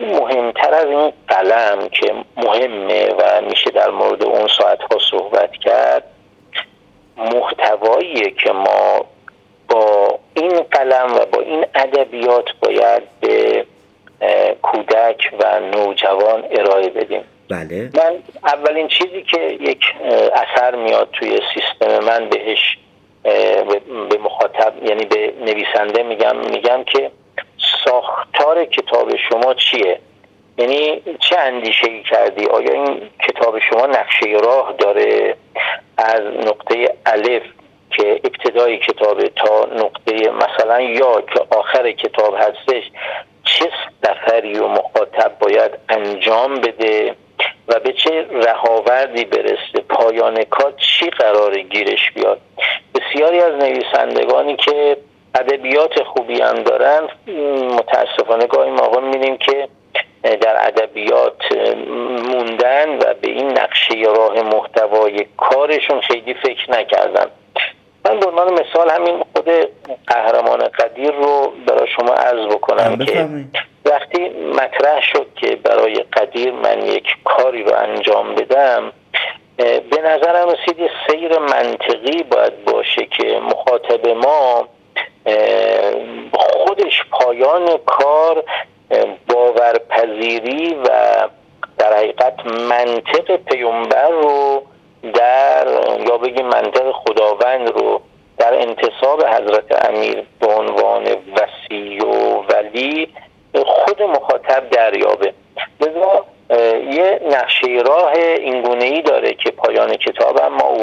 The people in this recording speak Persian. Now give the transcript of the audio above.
ولی مهمتر از این قلم که مهمه و میشه در مورد اون ساعتها صحبت کرد، محتواییه که ما با این قلم و با این ادبیات باید به کودک و نوجوان ارائه بدیم. بله. من اولین چیزی که یک اثر میاد توی سیستم من بهش به مخاطب یعنی به نویسنده میگم که ساختار کتاب شما چیه؟ یعنی چه اندیشه‌ای کردی؟ آیا این کتاب شما نقشه راه داره از نقطه الف که ابتدای کتاب تا نقطه مثلا یا که آخر کتاب هستش چه سفری و مخاطب باید انجام بده و به چه رهاوردی برسه، پایان کار چی قراره گیرش بیاد؟ بسیاری از نویسندگانی که ادبیات خوبی هم دارن متاسفانه گاهی موقع می‌بینیم که در ادبیات موندن و به این نقشه راه محتوای کارشون خیلی فکر نکردن. من به عنوان مثال همین خود قهرمان قدیر رو برای شما عرض بکنم که وقتی مطرح شد که برای قدیر من یک کاری رو انجام بدم، به نظرم رسید یه سیر منطقی باید باشه که مخاطب ما خودش پایان کار باورپذیری و در حقیقت منطق پیامبر رو یا بگیم منطق خداوند رو در انتصاب حضرت امیر به عنوان وصی و ولی خود مخاطب دریابه. لذا یه نقشه راه اینگونه‌ای داره که پایان کتاب هم ما